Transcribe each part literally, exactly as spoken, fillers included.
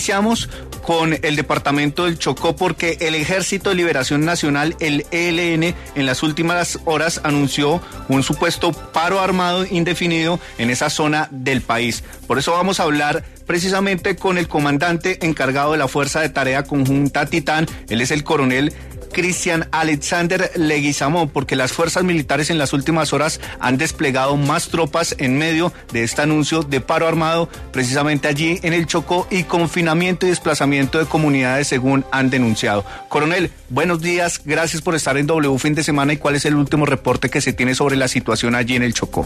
Iniciamos con el departamento del Chocó porque el Ejército de Liberación Nacional, el E L N, en las últimas horas anunció un supuesto paro armado indefinido en esa zona del país. Por eso vamos a hablar precisamente con el comandante encargado de la Fuerza de Tarea Conjunta Titán. Él es el coronel Cristian Alexander Leguizamón, porque las fuerzas militares en las últimas horas han desplegado más tropas en medio de este anuncio de paro armado, precisamente allí en el Chocó, y confinamiento y desplazamiento de comunidades según han denunciado. Coronel, buenos días, gracias por estar en W Fin de Semana. ¿Y cuál es el último reporte que se tiene sobre la situación allí en el Chocó?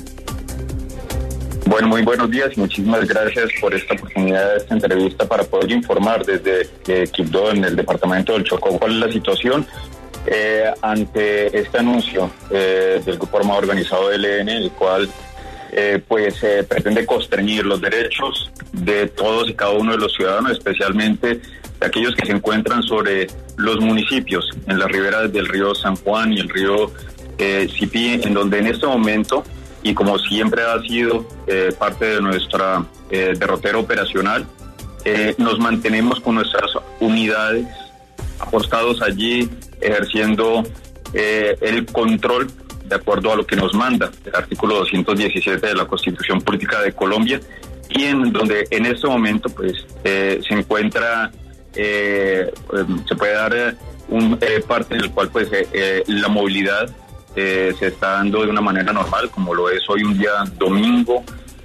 Bueno, muy buenos días y muchísimas gracias por esta oportunidad de esta entrevista para poder informar desde eh, Quibdó, en el departamento del Chocó, cuál es la situación eh, ante este anuncio eh, del grupo armado organizado del E L N, el cual eh, pues eh, pretende constreñir los derechos de todos y cada uno de los ciudadanos, especialmente de aquellos que se encuentran sobre los municipios en las riberas del río San Juan y el río eh, Sipí, en donde en este momento, y como siempre ha sido eh, parte de nuestra eh, derrotera operacional, eh, nos mantenemos con nuestras unidades apostados allí, ejerciendo eh, el control de acuerdo a lo que nos manda el artículo doscientos diecisiete de la Constitución Política de Colombia, y en donde en este momento pues eh, se encuentra, eh, se puede dar un eh, parte en el cual pues eh, eh, la movilidad Eh, se está dando de una manera normal, como lo es hoy un día domingo.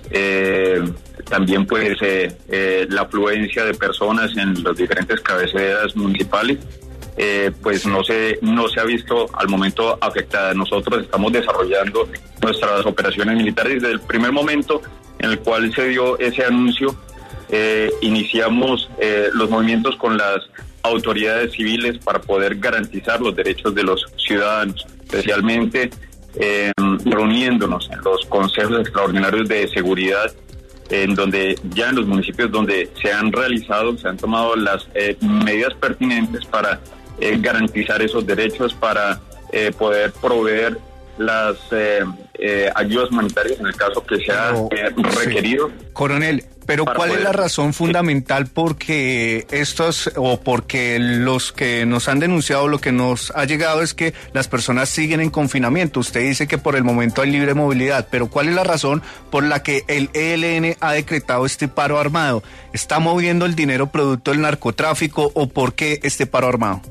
Eh, también pues eh, eh, la afluencia de personas en las diferentes cabeceras municipales eh, pues no se no se ha visto al momento afectada. Nosotros estamos desarrollando nuestras operaciones militares desde el primer momento en el cual se dio ese anuncio. Eh, iniciamos eh, los movimientos con las autoridades civiles para poder garantizar los derechos de los ciudadanos, especialmente eh, reuniéndonos en los consejos extraordinarios de seguridad, en donde ya en los municipios donde se han realizado, se han tomado las eh, medidas pertinentes para eh, garantizar esos derechos, para eh, poder proveer las eh, eh, ayudas humanitarias en el caso que sea eh, requerido. Sí. Coronel, pero ¿cuál poder... es la razón fundamental porque estos, o porque los que nos han denunciado, lo que nos ha llegado es que las personas siguen en confinamiento? Usted dice que por el momento hay libre movilidad, pero ¿cuál es la razón por la que el E L N ha decretado este paro armado? ¿Está moviendo el dinero producto del narcotráfico o por qué este paro armado?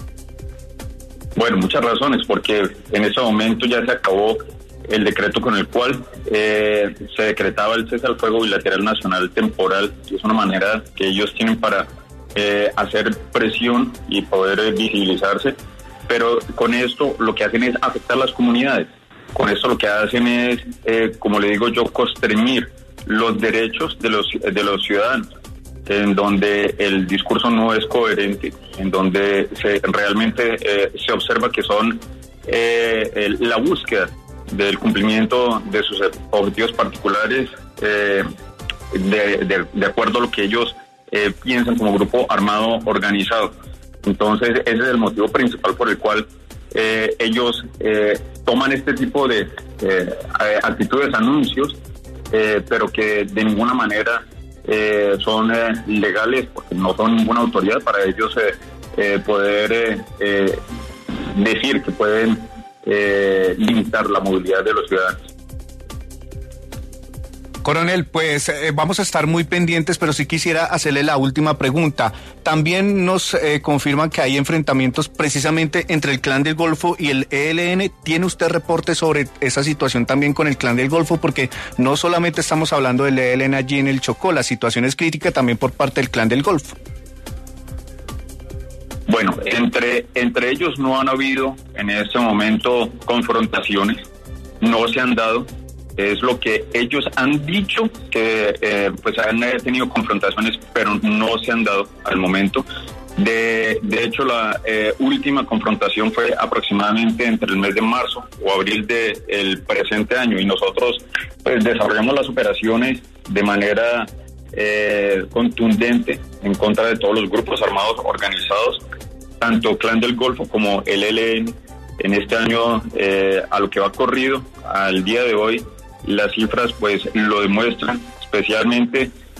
Bueno, muchas razones, porque en ese momento ya se acabó el decreto con el cual eh, se decretaba el cese al fuego bilateral nacional temporal, y es una manera que ellos tienen para eh, hacer presión y poder eh, visibilizarse, pero con esto lo que hacen es afectar las comunidades. Con esto lo que hacen es, eh, como le digo yo, constreñir los derechos de los, de los ciudadanos, en donde el discurso no es coherente, en donde se realmente eh, se observa que son eh, el, la búsqueda del cumplimiento de sus objetivos particulares eh, de, de, de acuerdo a lo que ellos eh, piensan como grupo armado organizado. Entonces ese es el motivo principal por el cual eh, ellos eh, toman este tipo de eh, actitudes, anuncios, eh, pero que de ninguna manera Eh, son eh, legales, porque no son ninguna autoridad para ellos eh, eh, poder eh, eh, decir que pueden eh, limitar la movilidad de los ciudadanos. Coronel, pues eh, vamos a estar muy pendientes, pero sí quisiera hacerle la última pregunta. También nos eh, confirman que hay enfrentamientos precisamente entre el Clan del Golfo y el E L N. ¿Tiene usted reporte sobre esa situación también con el Clan del Golfo? Porque no solamente estamos hablando del E L N allí en el Chocó, la situación es crítica también por parte del Clan del Golfo. Bueno, entre, entre ellos no han habido en este momento confrontaciones, no se han dado. Es lo que ellos han dicho, que eh, pues han tenido confrontaciones, pero no se han dado al momento. De, de hecho, la eh, última confrontación fue aproximadamente entre el mes de marzo o abril del presente año, y nosotros pues desarrollamos las operaciones de manera eh, contundente en contra de todos los grupos armados organizados, tanto Clan del Golfo como el E L N. En este año, eh, a lo que va corrido, al día de hoy, las cifras pues lo demuestran, especialmente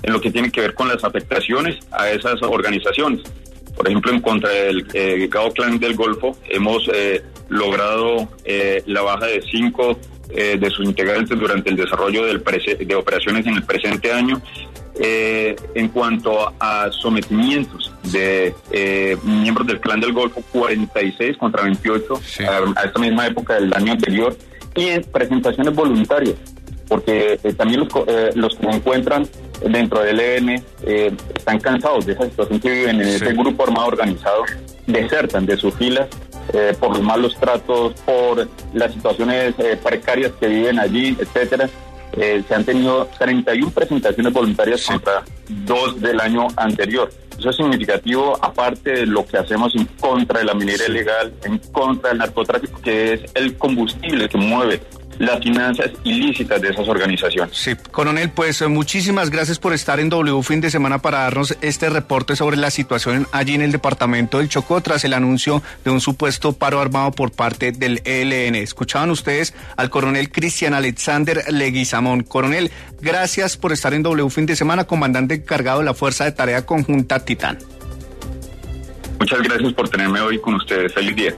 en lo que tiene que ver con las afectaciones a esas organizaciones. Por ejemplo, en contra del eh, Gao Clan del Golfo hemos eh, logrado eh, la baja de cinco eh, de sus integrantes durante el desarrollo del de operaciones en el presente año. Eh, en cuanto a sometimientos de eh, miembros del Clan del Golfo, cuarenta y seis contra veintiocho sí. a, a esta misma época del año anterior, y en presentaciones voluntarias, porque eh, también los, eh, los que se encuentran dentro del E L N eh, están cansados de esa situación que viven en sí. ese grupo armado organizado, desertan de sus filas eh, por los malos tratos, por las situaciones eh, precarias que viven allí, etcétera. Eh, se han tenido treinta y una presentaciones voluntarias sí. contra dos del año anterior. Eso es significativo, aparte de lo que hacemos en contra de la minería sí. ilegal, en contra del narcotráfico, que es el combustible que mueve las finanzas ilícitas de esas organizaciones. Sí, coronel, pues muchísimas gracias por estar en W Fin de Semana para darnos este reporte sobre la situación allí en el departamento del Chocó tras el anuncio de un supuesto paro armado por parte del E L N. Escuchaban ustedes al coronel Cristian Alexander Leguizamón. Coronel, gracias por estar en W Fin de Semana, comandante encargado de la Fuerza de Tarea Conjunta Titán. Muchas gracias por tenerme hoy con ustedes. Feliz día.